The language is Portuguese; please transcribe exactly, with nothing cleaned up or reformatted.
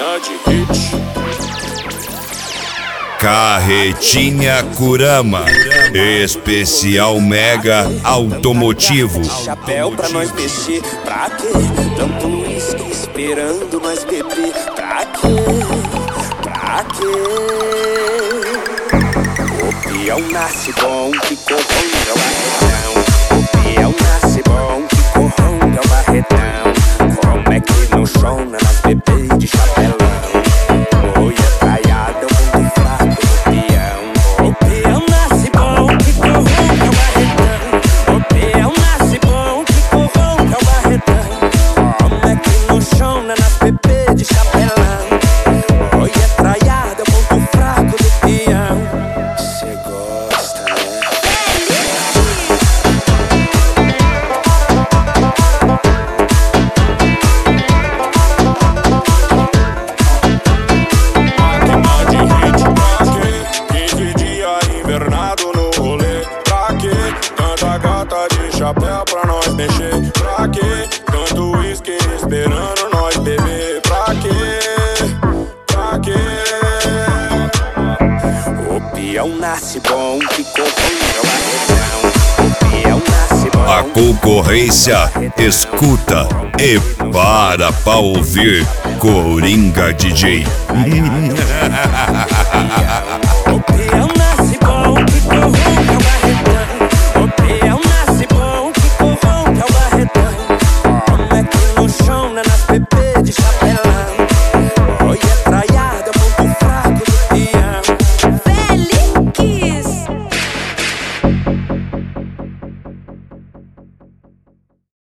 Carretinha Kurama, especial mega automotivo. Chapéu pra nós mexer, pra quê? Tanto uísque esperando nós beber, pra quê? Pra quê? O peão nasce bom que corronga o barretão. O peão nasce bom que corronga o barretão. Como é que não chona nas bebês de chapelão? Oi, é traiada, é muito fraco do peão. O peão nasce bom que corronga o barretão. O peão nasce bom que corronga o barretão. Como é que não chona nas bebês de chapelão? Oi, é traiada, é muito fraco do peão. Cê gosta, né? Chapéu pra nós mexer, pra quê? Tanto uísque esperando nós beber, pra quê? Pra quê? O peão nasce bom que corronga o barretão. O peão nasce bom. A concorrência escuta e para pra ouvir Coringa D J. O peão nasce